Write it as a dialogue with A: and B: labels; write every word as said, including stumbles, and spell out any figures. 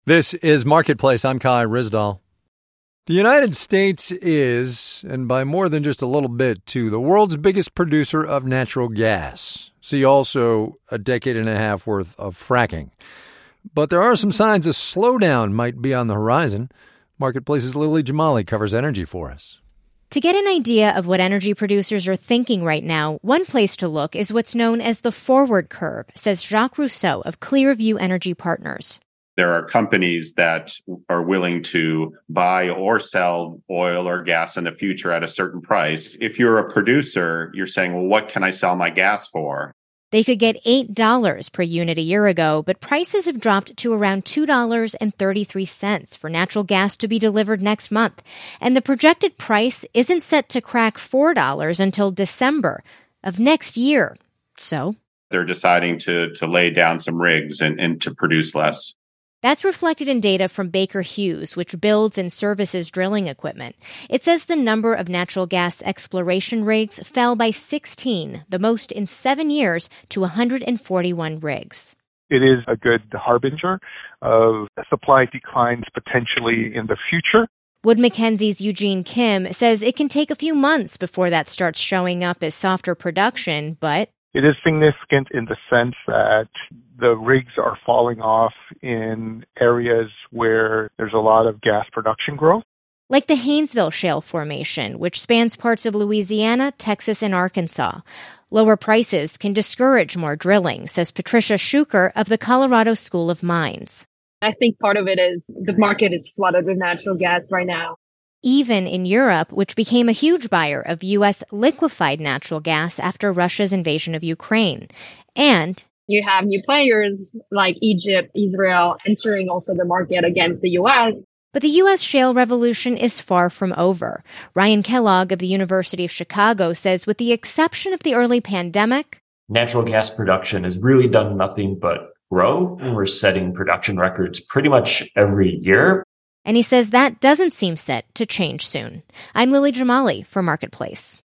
A: This is Marketplace. I'm Kai Ryssdal. The United States is, and by more than just a little bit, too, the world's biggest producer of natural gas. See also a decade and a half worth of fracking. But there are some signs a slowdown might be on the horizon. Marketplace's Lily Jamali covers energy for us.
B: To get an idea of what energy producers are thinking right now, one place to look is what's known as the forward curve, says Jacques Rousseau of Clearview Energy Partners.
C: There are companies that are willing to buy or sell oil or gas in the future at a certain price. If you're a producer, you're saying, well, what can I sell my gas for?
B: They could get eight dollars per unit a year ago, but prices have dropped to around two dollars and thirty-three cents for natural gas to be delivered next month. And the projected price isn't set to crack four dollars until December of next year. So
C: they're deciding to, to lay down some rigs and, and to produce less.
B: That's reflected in data from Baker Hughes, which builds and services drilling equipment. It says the number of natural gas exploration rigs fell by sixteen, the most in seven years, to one hundred forty-one rigs.
D: It is a good harbinger of supply declines potentially in the future.
B: Wood Mackenzie's Eugene Kim says it can take a few months before that starts showing up as softer production, but
D: it is significant in the sense that the rigs are falling off in areas where there's a lot of gas production growth.
B: Like the Haynesville Shale Formation, which spans parts of Louisiana, Texas, and Arkansas. Lower prices can discourage more drilling, says Patricia Schuker of the Colorado School of Mines.
E: I think part of it is the market is flooded with natural gas right now.
B: Even in Europe, which became a huge buyer of U S liquefied natural gas after Russia's invasion of Ukraine. And
E: you have new players like Egypt, Israel entering also the market against the U S.
B: But the U S shale revolution is far from over. Ryan Kellogg of the University of Chicago says with the exception of the early pandemic,
F: natural gas production has really done nothing but grow. And we're setting production records pretty much every year.
B: And he says that doesn't seem set to change soon. I'm Lily Jamali for Marketplace.